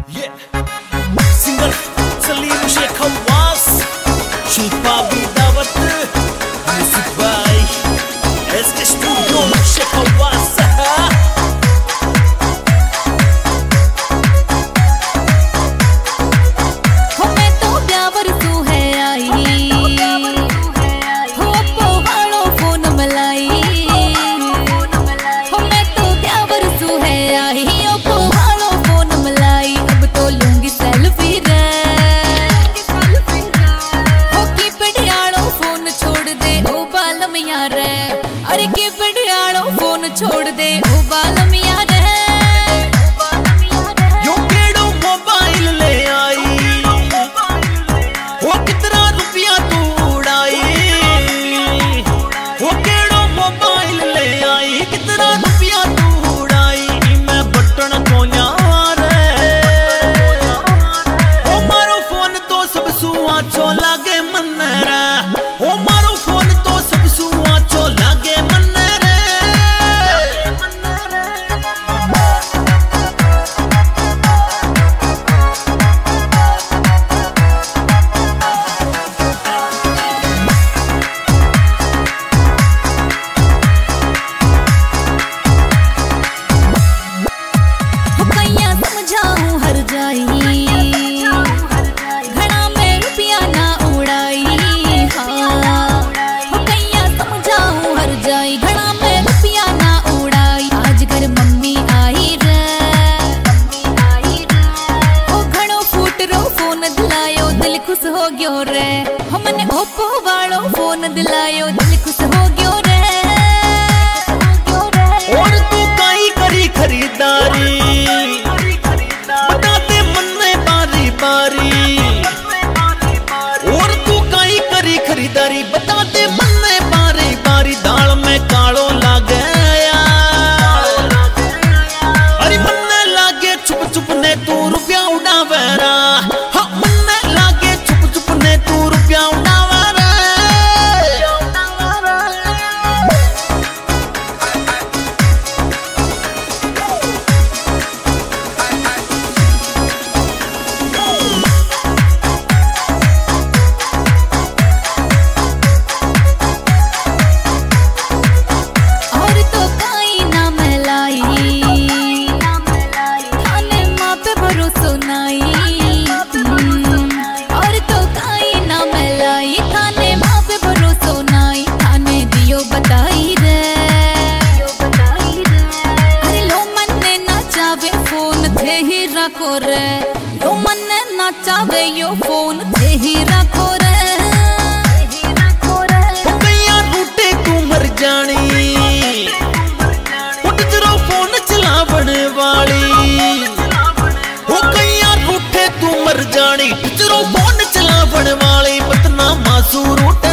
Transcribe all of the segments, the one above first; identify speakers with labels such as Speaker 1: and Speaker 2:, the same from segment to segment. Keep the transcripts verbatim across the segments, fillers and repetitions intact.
Speaker 1: Yeah. Singer Salim Sheikh Hawass, Shilpa Bidawat, music by S K Studio Sheikh Hawass.
Speaker 2: अरे के पड़ियाड़ो phone छोड़ दे ओ बालम यार है
Speaker 1: यो केड़ो मोबाइल ले आई वो कितना रुपया तू उड़ाई वो केड़ो मोबाइल ले आई कितना रुपया तू उड़ाई मैं बटन कोन्या रे ओ मारो फोन तो सब सुआ चो लागे मन रे ओ मारो फोन तो सब सुआ चो लागे मन खुश हो गयो रे हमने ओप्पो वालो फोन दिलायो दिल खुश हो गयो रे और तू काई करी खरीदारी बता दे मन में बारी बारी और तू काई करी खरीदारी बता दे मन में बारी बारी दाल में कालो लागे अरे मन लागे चुप चुप ने तू रुपया उड़ावेरा
Speaker 2: रखो रे यो मन नाचावे यो फोन थे ही रखो रे
Speaker 1: कईया रूटे तू मर जानी उठ जरो फोन चलावण वाली वो कईया रूटे तू मर जानी उठ जरो फोन चलावण वाली बतना मासू रूटे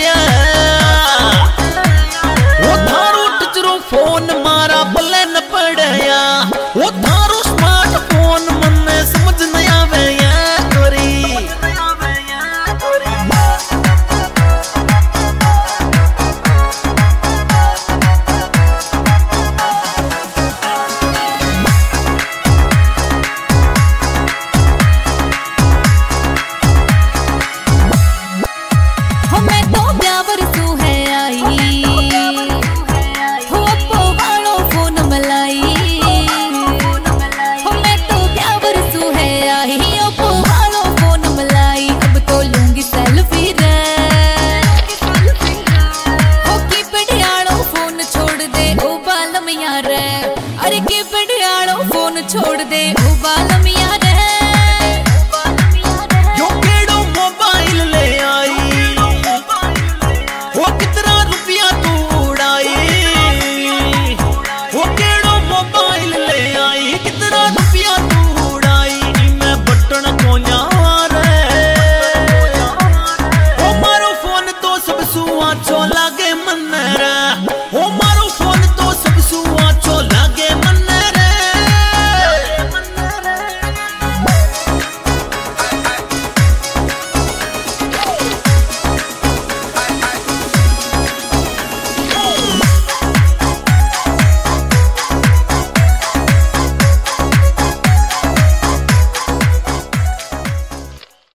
Speaker 1: वो थारो उठ जरो फोन मारा भले न पड़या वो थारो स्मार्टफोन मन समझ नहीं आवे या गोरी
Speaker 2: हमें तो ब्यावर सू है आई हो ओप्पो वालो फोन मलाई अरे के पड़ियाड़ो फोन छोड़ दे ओ बालम